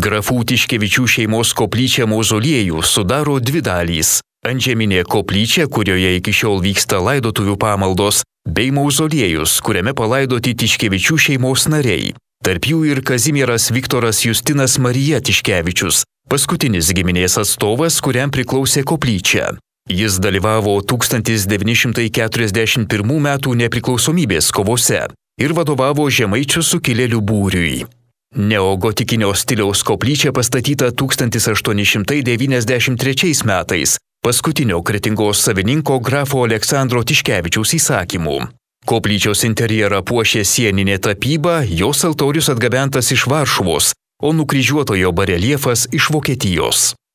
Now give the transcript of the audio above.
Grafų Tiškevičių šeimos koplyčia mauzoliejų sudaro dvi dalys. Antžeminė koplyčia, kurioje iki šiol vyksta laidotuvių pamaldos, bei mauzoliejus, kuriame palaidoti Tiškevičių šeimos nariai. Tarp jų ir Kazimieras Viktoras Justinas Marija Tiškevičius, paskutinis giminės atstovas, kuriam priklausė koplyčia. Jis dalyvavo 1941 m. nepriklausomybės kovose ir vadovavo žemaičių sukilėlių būriui. Neogotikinio stiliaus koplyčia pastatyta 1893 metais, paskutinio Kretingos savininko grafo Aleksandro Tiškevičiaus įsakymu. Koplyčios interjerą puošė sieninė tapyba, jos altorius atgabentas iš Varšuvos, o nukryžiuotojo bareljefas iš Vokietijos.